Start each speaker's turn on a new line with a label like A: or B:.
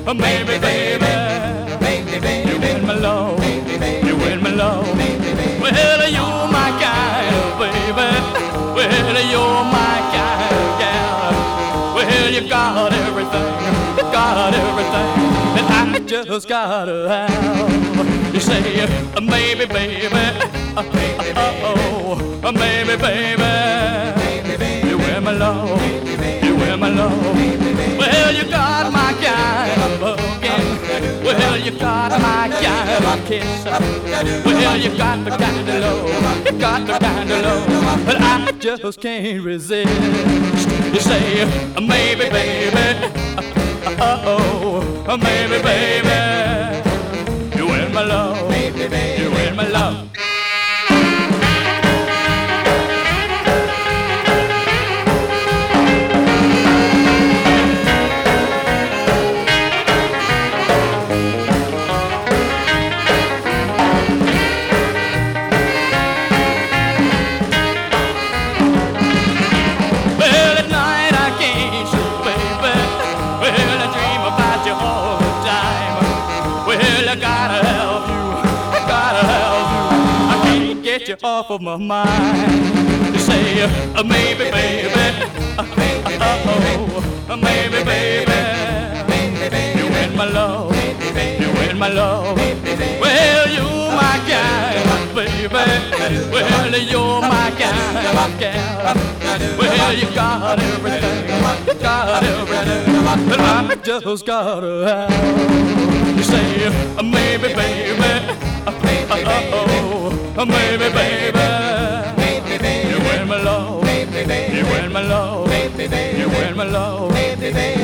A: maybe, baby, you win my love, you win my love. Well, you're my kind of baby. Well, you're my kind of gal. Well, you got everything, you got everything that I just gotta have. You say, maybe, baby, oh, maybe, baby, you win my love, you win my love. Well, you got my kind of looking. Well, you got my kind of kiss. Well, you got the kind of love, you got the kind of love, but I just can't resist. You say, maybe, baby, oh, maybe, baby, you win my love, you win my love. Get you off of my mind. You say, maybe, baby, maybe, baby, you win my love, you win my love. Well, you my kind, baby. Well, you're my kind of gal. Well, you got everything, you got everything that I just gotta have. You say, maybe, baby, maybe, baby, you win my love, you win my love, you win my love.